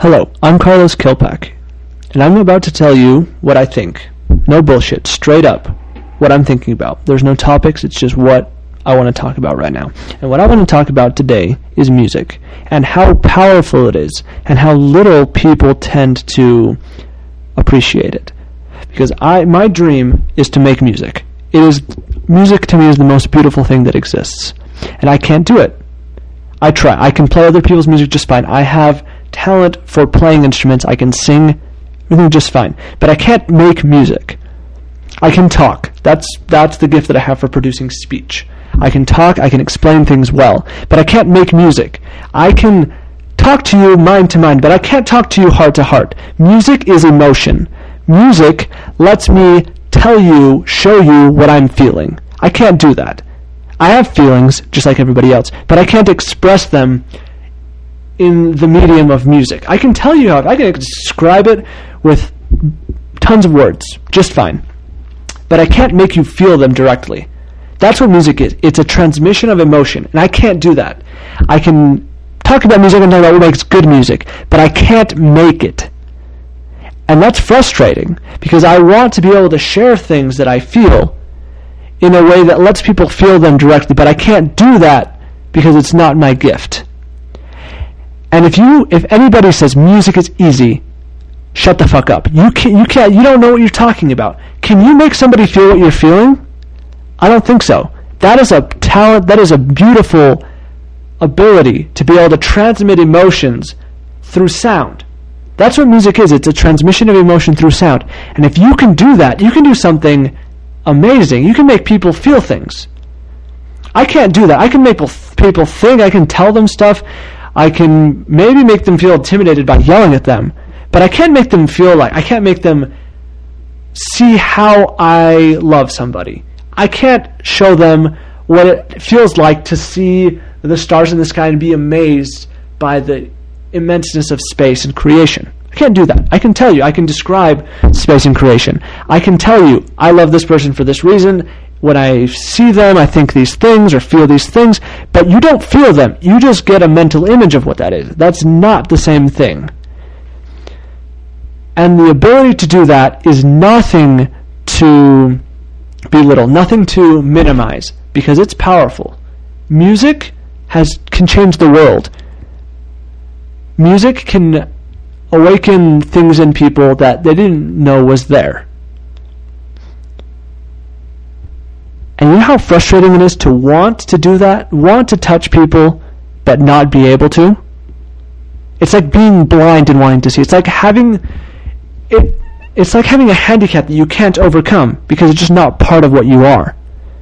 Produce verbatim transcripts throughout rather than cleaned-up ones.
Hello, I'm Carlos Kilpack, and I'm about to tell you what I think. No bullshit, straight up, what I'm thinking about. There's no topics, it's just what I want to talk about right now. And what I want to talk about today is music, and how powerful it is, and how little people tend to appreciate it. Because I, my dream is to make music. It is, music to me is the most beautiful thing that exists. And I can't do it. I try. I can play other people's music just fine. I have talent for playing instruments. I can sing everything just fine. But I can't make music. I can talk. That's that's the gift that I have for producing speech. I can talk, I can explain things well, but I can't make music. I can talk to you mind to mind, but I can't talk to you heart to heart. Music is emotion. Music lets me tell you, show you what I'm feeling. I can't do that. I have feelings, just like everybody else, but I can't express them in the medium of music. I can tell you how, I can describe it with tons of words, just fine. But I can't make you feel them directly. That's what music is. It's a transmission of emotion, and I can't do that. I can talk about music and talk about what makes good music, but I can't make it. And that's frustrating, because I want to be able to share things that I feel in a way that lets people feel them directly, but I can't do that because it's not my gift. And if you, if anybody says music is easy, shut the fuck up. You can't, you can't, you don't know what you're talking about. Can you make somebody feel what you're feeling? I don't think so. That is a talent, that is a beautiful ability to be able to transmit emotions through sound. That's what music is. It's a transmission of emotion through sound. And if you can do that, you can do something amazing. You can make people feel things. I can't do that. I can make people think, I can tell them stuff, I can maybe make them feel intimidated by yelling at them, but I can't make them feel like, I can't make them see how I love somebody. I can't show them what it feels like to see the stars in the sky and be amazed by the immenseness of space and creation. I can't do that. I can tell you. I can describe space and creation. I can tell you, I love this person for this reason. When I see them, I think these things or feel these things, but you don't feel them. You just get a mental image of what that is. That's not the same thing. And the ability to do that is nothing to belittle, nothing to minimize, because it's powerful. Music has can change the world. Music can awaken things in people that they didn't know was there. And you know how frustrating it is to want to do that, want to touch people, but not be able to? It's like being blind and wanting to see. It's like having it. It's like having a handicap that you can't overcome because it's just not part of what you are.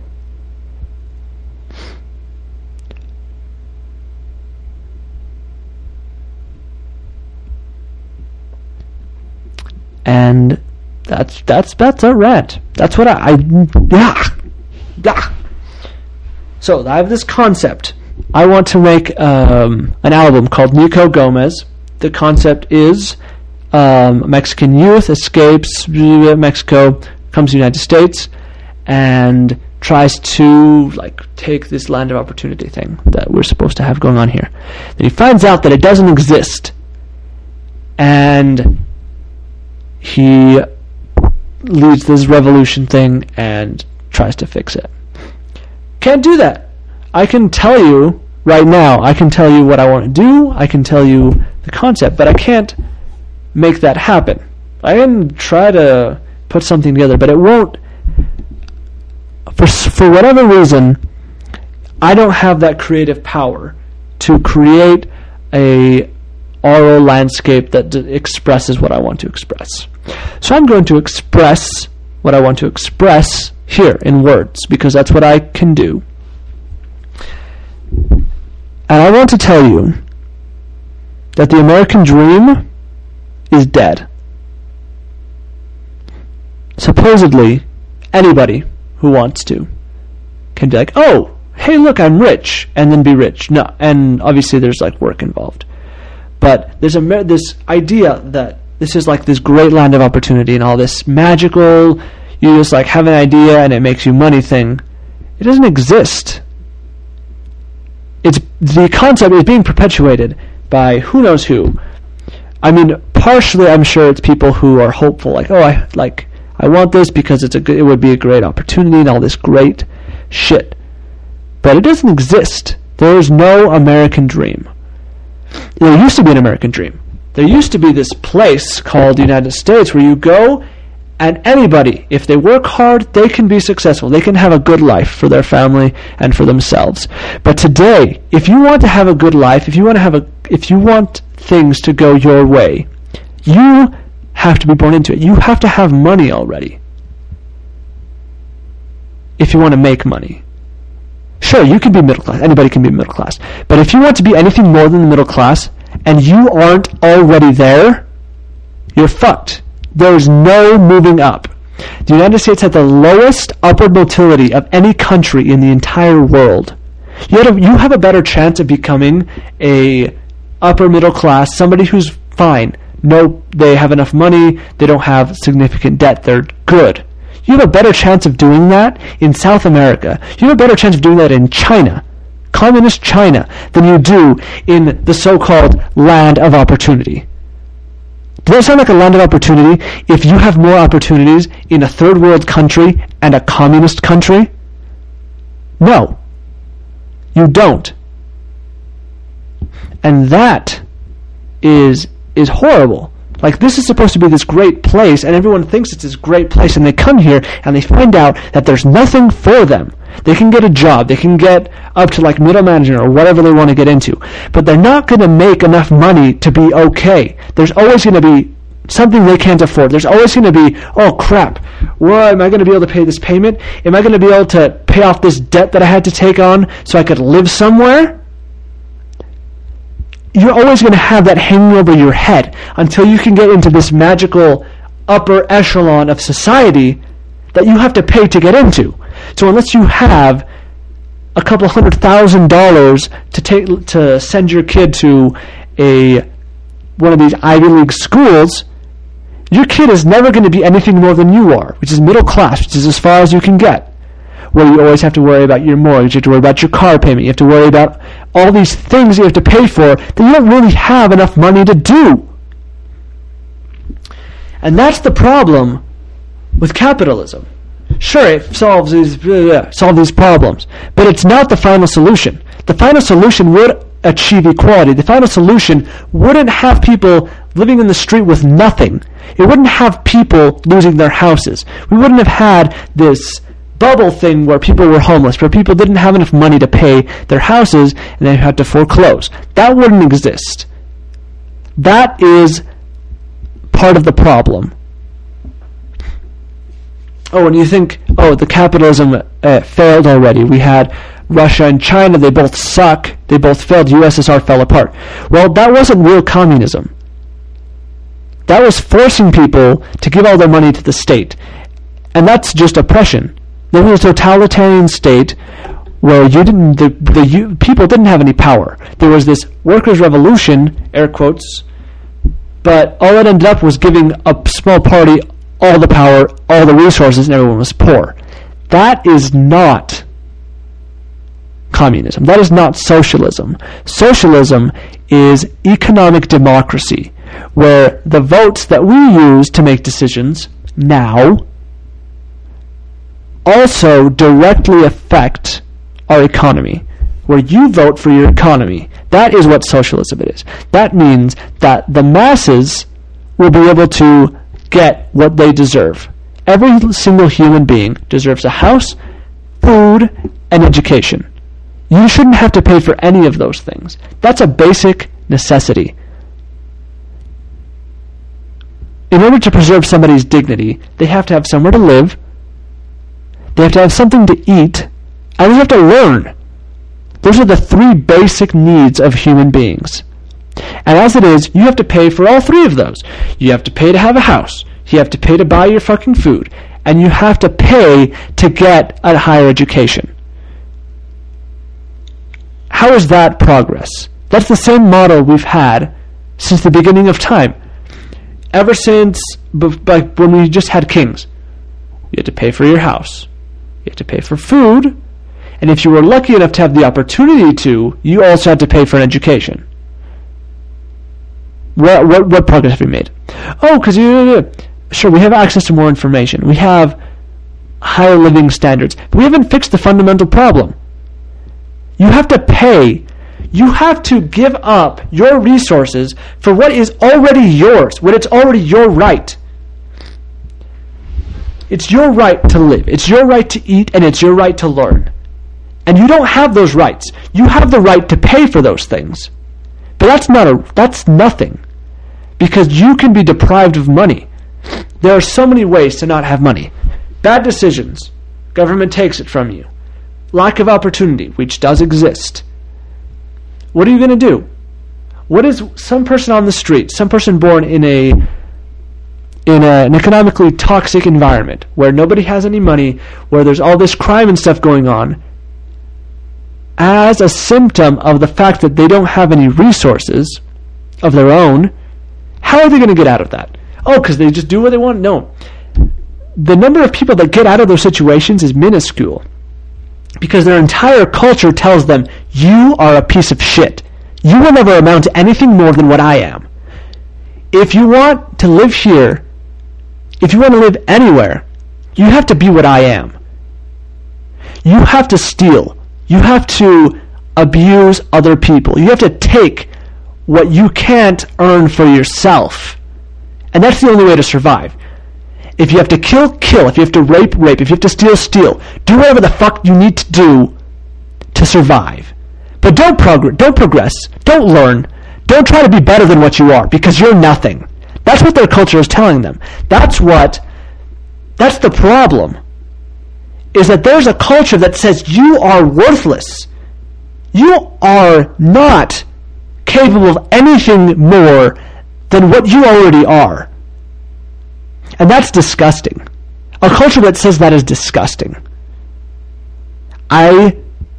And that's that's that's a rant. That's what I, I yeah. yeah. So I have this concept. I want to make um, an album called Nico Gomez. The concept is um, Mexican youth escapes Mexico, comes to the United States, and tries to like take this land of opportunity thing that we're supposed to have going on here. Then he finds out that it doesn't exist, and he leads this revolution thing and tries to fix it. Can't do that. I can tell you right now, I can tell you what I want to do, I can tell you the concept, but I can't make that happen. I can try to put something together, but it won't, for, for whatever reason, I don't have that creative power to create a oral landscape that d- expresses what I want to express. So I'm going to express what I want to express here in words, because that's what I can do. And I want to tell you that the American dream is dead. Supposedly, anybody who wants to can be like, oh, hey, look, I'm rich, and then be rich. No, and obviously there's like work involved. But there's a this idea that this is like this great land of opportunity and all this magical, you just like have an idea and it makes you money thing. It doesn't exist. It's the concept is being perpetuated by who knows who. I mean, partially I'm sure it's people who are hopeful, like, oh, I like I want this because it's a good, it would be a great opportunity and all this great shit. But it doesn't exist. There is no American dream. There used to be an American dream. There used to be this place called the United States where you go and anybody, if they work hard, they can be successful. They can have a good life for their family and for themselves. But today, if you want to have a good life, if you want to have a, if you want things to go your way, you have to be born into it. You have to have money already. If you want to make money. Sure, you can be middle class. Anybody can be middle class. But if you want to be anything more than the middle class, and you aren't already there, you're fucked. There's no moving up. The United States had the lowest upward motility of any country in the entire world. You have a, you have a better chance of becoming a upper middle class, somebody who's fine. No, they have enough money, they don't have significant debt, they're good. You have a better chance of doing that in South America. You have a better chance of doing that in China, communist China, than you do in the so-called land of opportunity. Does that sound like a land of opportunity if you have more opportunities in a third world country and a communist country? No. You don't. And that is is horrible. Like, this is supposed to be this great place, and everyone thinks it's this great place, and they come here, and they find out that there's nothing for them. They can get a job, they can get up to, like, middle management or whatever they want to get into, but they're not going to make enough money to be okay. There's always going to be something they can't afford. There's always going to be, oh, crap, well, am I going to be able to pay this payment? Am I going to be able to pay off this debt that I had to take on so I could live somewhere? You're always going to have that hanging over your head until you can get into this magical upper echelon of society that you have to pay to get into. So unless you have a couple hundred thousand dollars to take to send your kid to a one of these Ivy League schools, your kid is never going to be anything more than you are, which is middle class, which is as far as you can get. Where you always have to worry about your mortgage, you have to worry about your car payment, you have to worry about all these things you have to pay for that you don't really have enough money to do. And that's the problem with capitalism. Sure, it solves these, uh, solve these problems, but it's not the final solution. The final solution would achieve equality. The final solution wouldn't have people living in the street with nothing. It wouldn't have people losing their houses. We wouldn't have had this bubble thing where people were homeless, where people didn't have enough money to pay their houses and they had to foreclose. That wouldn't exist. That is part of the problem. Oh, and you think, oh, the capitalism uh, failed already. We had Russia and China, they both suck. They both failed. U S S R fell apart. Well, that wasn't real communism. That was forcing people to give all their money to the state. And that's just oppression. There was a totalitarian state where you didn't, the, the you, people didn't have any power. There was this workers' revolution, air quotes, but all it ended up was giving a small party all the power, all the resources, and everyone was poor. That is not communism. That is not socialism. Socialism is economic democracy, where the votes that we use to make decisions now also directly affect our economy, where you vote for your economy. That is what socialism is. That means that the masses will be able to get what they deserve. Every single human being deserves a house, food, and education. You shouldn't have to pay for any of those things. That's a basic necessity. In order to preserve somebody's dignity, they have to have somewhere to live, they have to have something to eat, and they have to learn. Those are the three basic needs of human beings. And as it is, you have to pay for all three of those. You have to pay to have a house, you have to pay to buy your fucking food, and you have to pay to get a higher education. How is that progress? That's the same model we've had since the beginning of time. Ever since, like when we just had kings. You had to pay for your house. You had to pay for food. And if you were lucky enough to have the opportunity to, you also had to pay for an education. What, what, what progress have we made? Oh, because you, sure, we have access to more information. We have higher living standards. But we haven't fixed the fundamental problem. You have to pay. You have to give up your resources for what is already yours, when it's already your right. It's your right to live. It's your right to eat, and it's your right to learn. And you don't have those rights. You have the right to pay for those things. But that's not a that's nothing. Because you can be deprived of money. There are so many ways to not have money. Bad decisions. Government takes it from you. Lack of opportunity, which does exist. What are you going to do? What is some person on the street, some person born in a in a, an economically toxic environment where nobody has any money, where there's all this crime and stuff going on, as a symptom of the fact that they don't have any resources of their own, how are they going to get out of that? Oh, because they just do what they want? No. The number of people that get out of those situations is minuscule. Because their entire culture tells them, you are a piece of shit. You will never amount to anything more than what I am. If you want to live here, if you want to live anywhere, you have to be what I am. You have to steal. You have to abuse other people. You have to take what you can't earn for yourself. And that's the only way to survive. If you have to kill, kill. If you have to rape, rape. If you have to steal, steal. Do whatever the fuck you need to do to survive. But don't progress. Don't progress. Don't learn. Don't try to be better than what you are, because you're nothing. That's what their culture is telling them. That's what, that's the problem. Is that there's a culture that says you are worthless. You are not capable of anything more than what you already are. And that's disgusting. A culture that says that is disgusting. I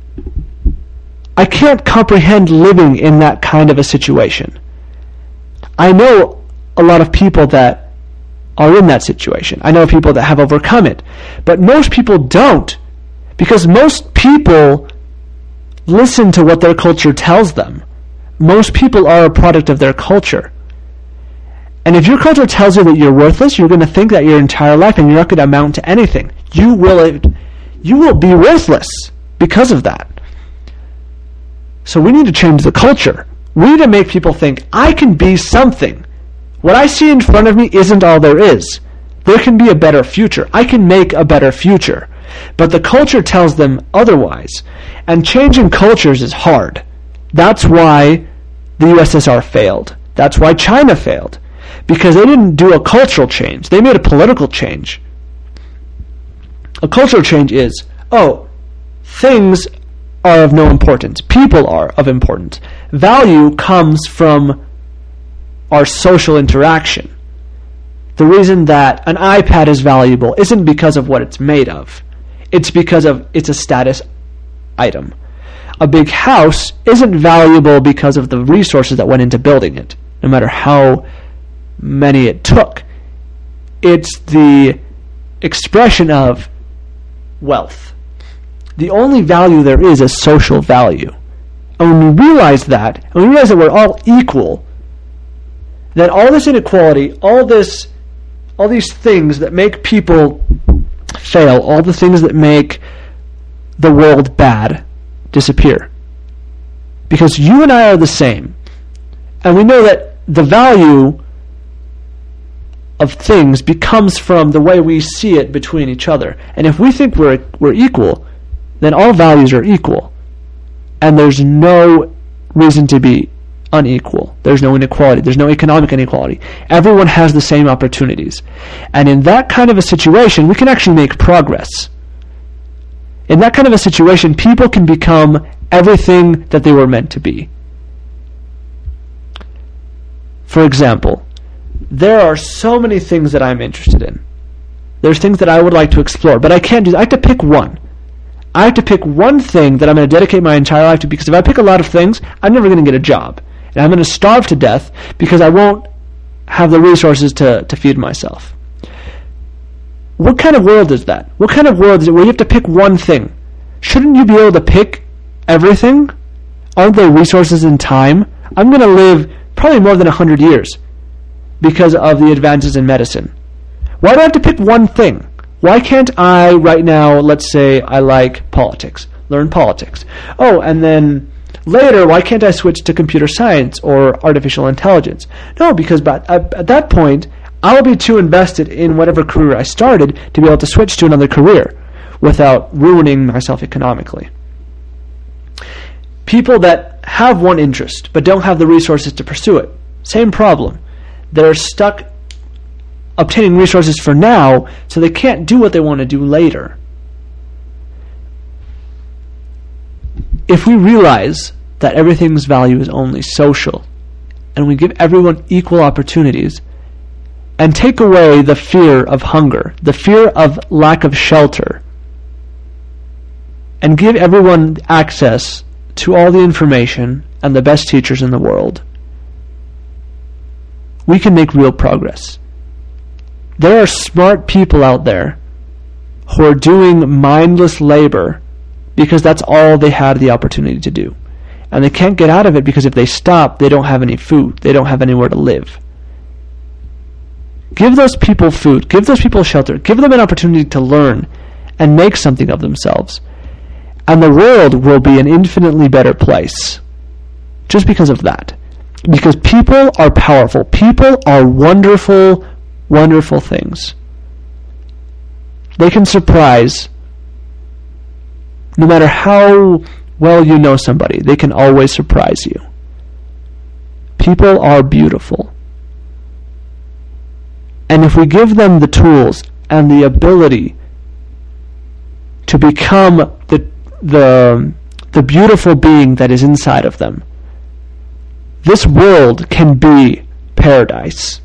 I can't comprehend living in that kind of a situation. I know a lot of people that are in that situation. I know people that have overcome it. But most people don't. Because most people listen to what their culture tells them. Most people are a product of their culture. And if your culture tells you that you're worthless, you're going to think that your entire life, and you're not going to amount to anything. You will, you will be worthless because of that. So we need to change the culture. We need to make people think, I can be something. What I see in front of me isn't all there is. There can be a better future. I can make a better future. But the culture tells them otherwise. And changing cultures is hard. That's why the U S S R failed. That's why China failed. Because they didn't do a cultural change. They made a political change. A cultural change is, oh, things are of no importance. People are of importance. Value comes from our social interaction. The reason that an iPad is valuable isn't because of what it's made of. It's because of it's a status item. A big house isn't valuable because of the resources that went into building it, no matter how many it took. It's the expression of wealth. The only value there is is social value. And when we realize that, and we realize that we're all equal, then all this inequality, all this, all these things that make people fail, all the things that make the world bad, disappear. Because you and I are the same. And we know that the value of things becomes from the way we see it between each other. And if we think we're we're equal, then all values are equal. And there's no reason to be unequal. There's no inequality. There's no economic inequality. Everyone has the same opportunities. And in that kind of a situation, we can actually make progress. In that kind of a situation, people can become everything that they were meant to be. For example, there are so many things that I'm interested in. There's things that I would like to explore, but I can't do that. I have to pick one. I have to pick one thing that I'm going to dedicate my entire life to, because if I pick a lot of things, I'm never going to get a job. And I'm going to starve to death because I won't have the resources to, to feed myself. What kind of world is that? What kind of world is it where you have to pick one thing? Shouldn't you be able to pick everything? Aren't there resources and time? I'm going to live probably more than one hundred years because of the advances in medicine. Why do I have to pick one thing? Why can't I right now, let's say I like politics, learn politics. Oh, and then later, why can't I switch to computer science or artificial intelligence? No, because at, at that point, I'll be too invested in whatever career I started to be able to switch to another career without ruining myself economically. People that have one interest but don't have the resources to pursue it, same problem. They're stuck obtaining resources for now, so they can't do what they want to do later. If we realize that everything's value is only social, and we give everyone equal opportunities, and take away the fear of hunger, the fear of lack of shelter, and give everyone access to all the information and the best teachers in the world, we can make real progress. There are smart people out there who are doing mindless labor because that's all they had the opportunity to do. And they can't get out of it because if they stop, they don't have any food. They don't have anywhere to live. Give those people food. Give those people shelter. Give them an opportunity to learn and make something of themselves. And the world will be an infinitely better place just because of that. Because people are powerful. People are wonderful, wonderful things. They can surprise. No matter how well you know somebody, they can always surprise you. People are beautiful. And if we give them the tools and the ability to become the the the beautiful being that is inside of them, this world can be paradise.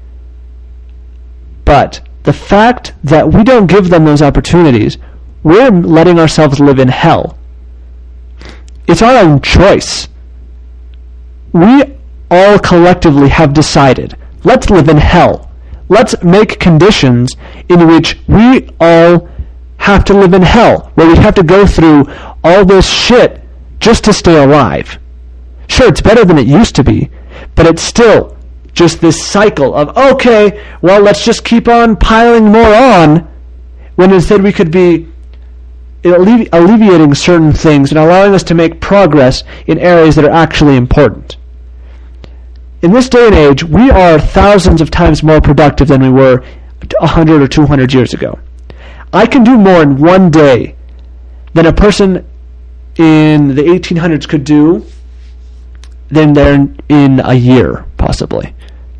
But the fact that we don't give them those opportunities, we're letting ourselves live in hell. It's our own choice. We all collectively have decided, let's live in hell. Let's make conditions in which we all have to live in hell, where we have to go through all this shit just to stay alive. Sure, it's better than it used to be, but it's still just this cycle of, okay, well, let's just keep on piling more on, when instead we could be allevi- alleviating certain things and allowing us to make progress in areas that are actually important. In this day and age, we are thousands of times more productive than we were one hundred or two hundred years ago. I can do more in one day than a person in the eighteen hundreds could do than they're in a year, possibly.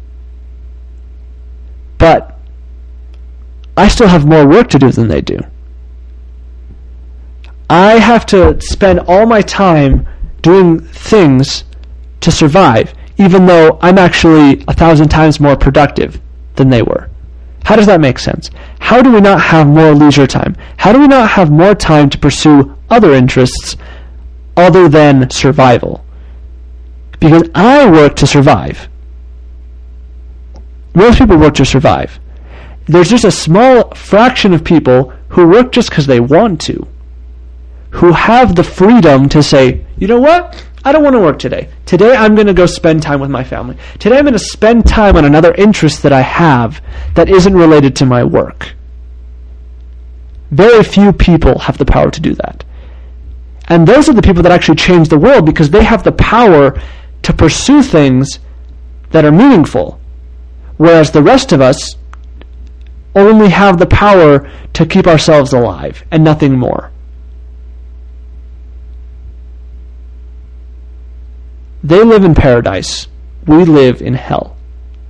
But I still have more work to do than they do. I have to spend all my time doing things to survive, even though I'm actually a thousand times more productive than they were. How does that make sense? How do we not have more leisure time? How do we not have more time to pursue other interests other than survival? Because I work to survive. Most people work to survive. There's just a small fraction of people who work just because they want to, who have the freedom to say, you know what? I don't want to work today. Today I'm going to go spend time with my family. Today I'm going to spend time on another interest that I have that isn't related to my work. Very few people have the power to do that. And those are the people that actually change the world, because they have the power to pursue things that are meaningful, whereas the rest of us only have the power to keep ourselves alive and nothing more. They live in paradise. We live in hell.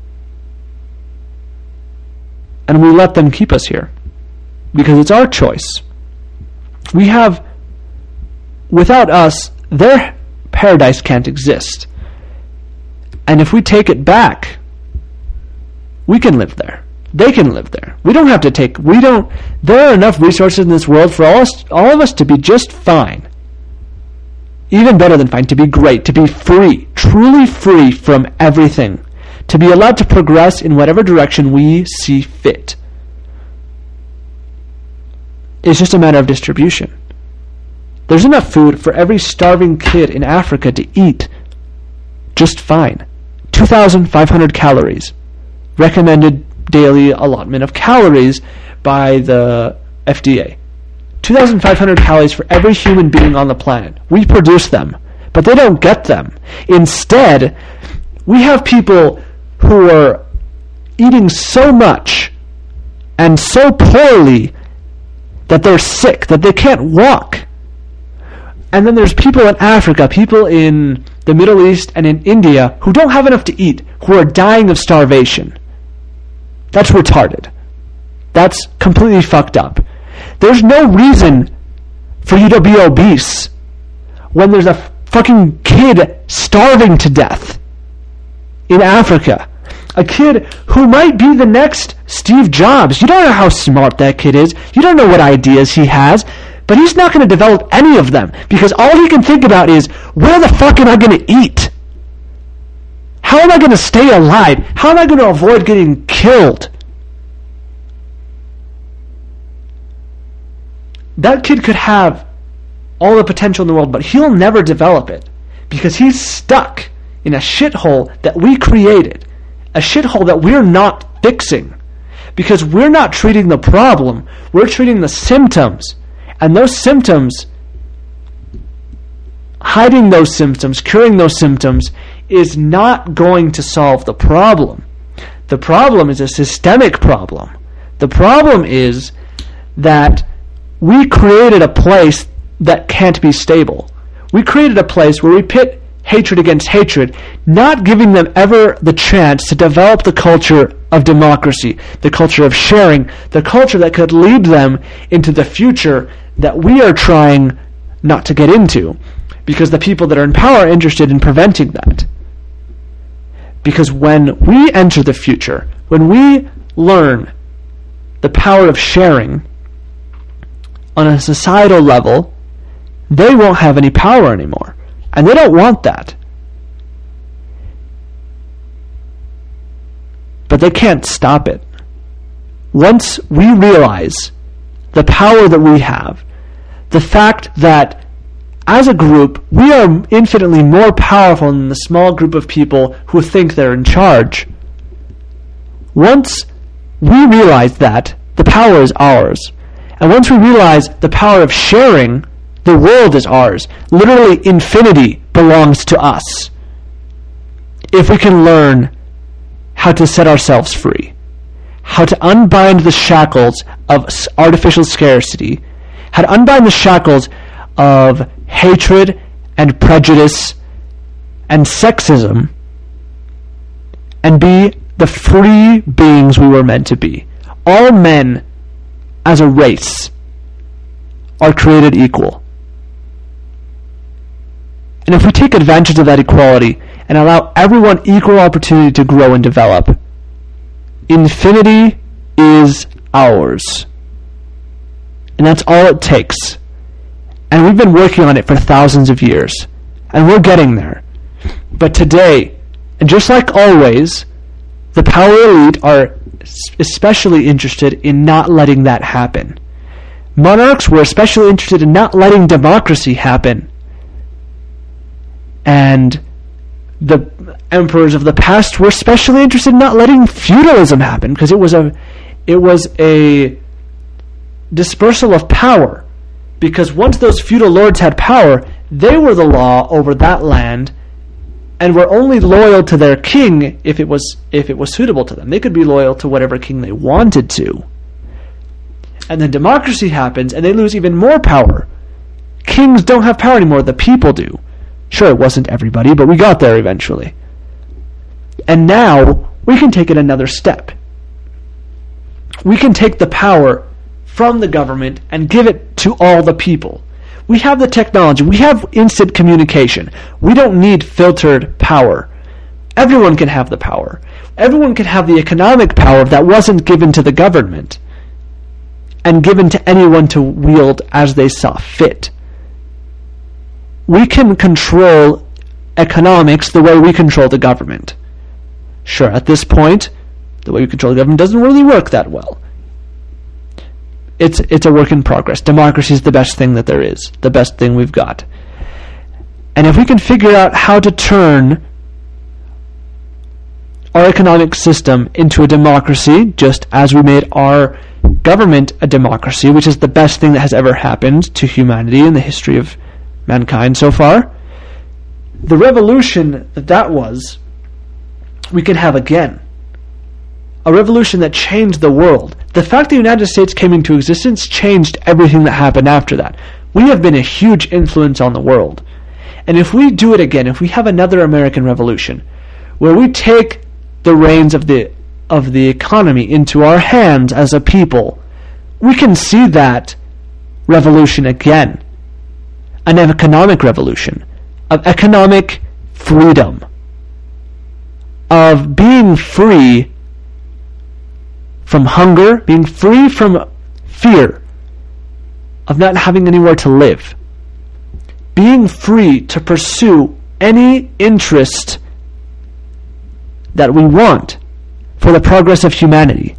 And we let them keep us here because it's our choice. We have, without us, their paradise can't exist. And if we take it back, we can live there. They can live there. We don't have to take, we don't, there are enough resources in this world for all, us, all of us to be just fine. Even better than fine, to be great, to be free, truly free from everything, to be allowed to progress in whatever direction we see fit. It's just a matter of distribution. There's enough food for every starving kid in Africa to eat just fine. two thousand five hundred calories. Recommended daily allotment of calories by the F D A. two thousand five hundred calories for every human being on the planet. We produce them, but they don't get them. Instead, we have people who are eating so much and so poorly that they're sick, that they can't walk. And then there's people in Africa, people in the Middle East and in India who don't have enough to eat, who are dying of starvation. That's retarded. That's completely fucked up. There's no reason for you to be obese when there's a f- fucking kid starving to death in Africa. A kid who might be the next Steve Jobs. You don't know how smart that kid is. You don't know what ideas he has. But he's not going to develop any of them because all he can think about is, where the fuck am I going to eat? How am I going to stay alive? How am I going to avoid getting killed? That kid could have all the potential in the world, but he'll never develop it because he's stuck in a shithole that we created. A shithole that we're not fixing because we're not treating the problem, we're treating the symptoms. And those symptoms, hiding those symptoms, curing those symptoms, is not going to solve the problem. The problem is a systemic problem. The problem is that we created a place that can't be stable. We created a place where we pit hatred against hatred, not giving them ever the chance to develop the culture of democracy, the culture of sharing, the culture that could lead them into the future that we are trying not to get into, because the people that are in power are interested in preventing that. Because when we enter the future, when we learn the power of sharing on a societal level, they won't have any power anymore. And they don't want that. But they can't stop it. Once we realize the power that we have, the fact that as a group, we are infinitely more powerful than the small group of people who think they're in charge. Once we realize that, the power is ours. And once we realize the power of sharing, the world is ours. Literally, infinity belongs to us. If we can learn how to set ourselves free, how to unbind the shackles of artificial scarcity, how to unbind the shackles of hatred and prejudice and sexism, and be the free beings we were meant to be. All men, as a race, are created equal. And if we take advantage of that equality and allow everyone equal opportunity to grow and develop, infinity is ours. And that's all it takes. And we've been working on it for thousands of years. And we're getting there. But today, and just like always, the power elite are especially interested in not letting that happen. Monarchs were especially interested in not letting democracy happen. And the emperors of the past were especially interested in not letting feudalism happen, because it was a it was a dispersal of power. Because once those feudal lords had power, they were the law over that land, and were only loyal to their king if it was if it was suitable to them. They could be loyal to whatever king they wanted to. And then democracy happens, and they lose even more power. Kings don't have power anymore, the people do. Sure, it wasn't everybody, but we got there eventually. And now, we can take it another step. We can take the power from the government and give it to all the people. We have the technology. We have instant communication. We don't need filtered power. Everyone can have the power. Everyone can have the economic power that wasn't given to the government and given to anyone to wield as they saw fit. We can control economics the way we control the government. Sure, at this point, the way we control the government doesn't really work that well. It's it's a work in progress. Democracy is the best thing that there is, the best thing we've got. And if we can figure out how to turn our economic system into a democracy, just as we made our government a democracy, which is the best thing that has ever happened to humanity in the history of mankind so far. The revolution that that was, we can have again. A revolution that changed the world. The fact the United States came into existence changed everything that happened after that. We have been a huge influence on the world. And if we do it again, if we have another American Revolution, where we take the reins of the of the economy into our hands as a people, we can see that revolution again. An economic revolution, of economic freedom, of being free from hunger, being free from fear, of not having anywhere to live, being free to pursue any interest that we want for the progress of humanity.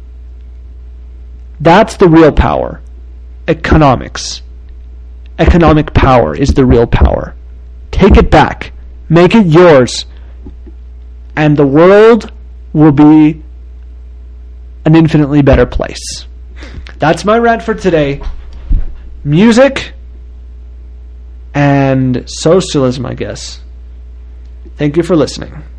That's the real power. Economics. Economic power is the real power. Take it back. Make it yours. And the world will be an infinitely better place. That's my rant for today. Music and socialism, I guess. Thank you for listening.